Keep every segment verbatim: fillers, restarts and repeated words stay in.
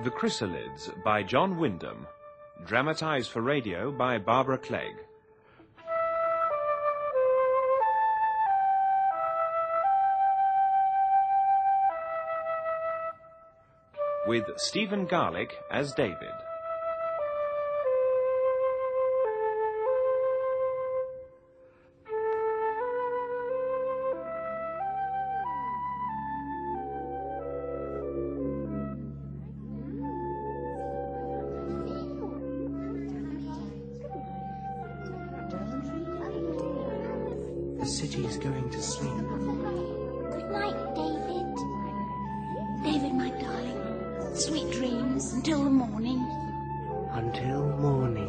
The Chrysalids by John Wyndham, dramatised for radio by Barbara Clegg. With Stephen Garlick as David. The city is going to sleep. Good night, David. David, my darling. Sweet dreams until the morning. Until morning.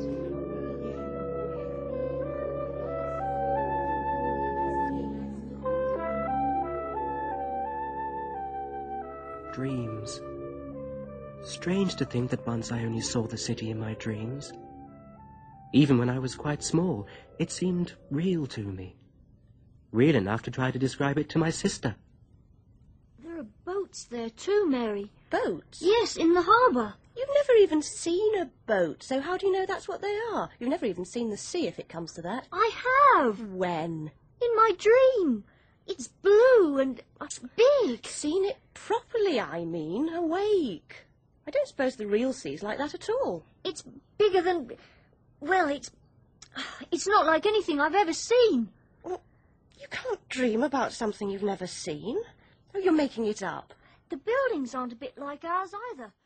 Dreams. Strange to think that once I only saw the city in my dreams. Even when I was quite small, it seemed real to me. Real enough to try to describe it to my sister. There are boats there too, Mary. Boats? Yes, in the harbour. You've never even seen a boat, so how do you know that's what they are? You've never even seen the sea, if it comes to that. I have. When? In my dream. It's blue and it's big. Seen it properly, I mean, awake. I don't suppose the real sea's like that at all. It's bigger than... Well, it's... It's not like anything I've ever seen. Well, you can't dream about something you've never seen. Oh, you're making it up. The buildings aren't a bit like ours either.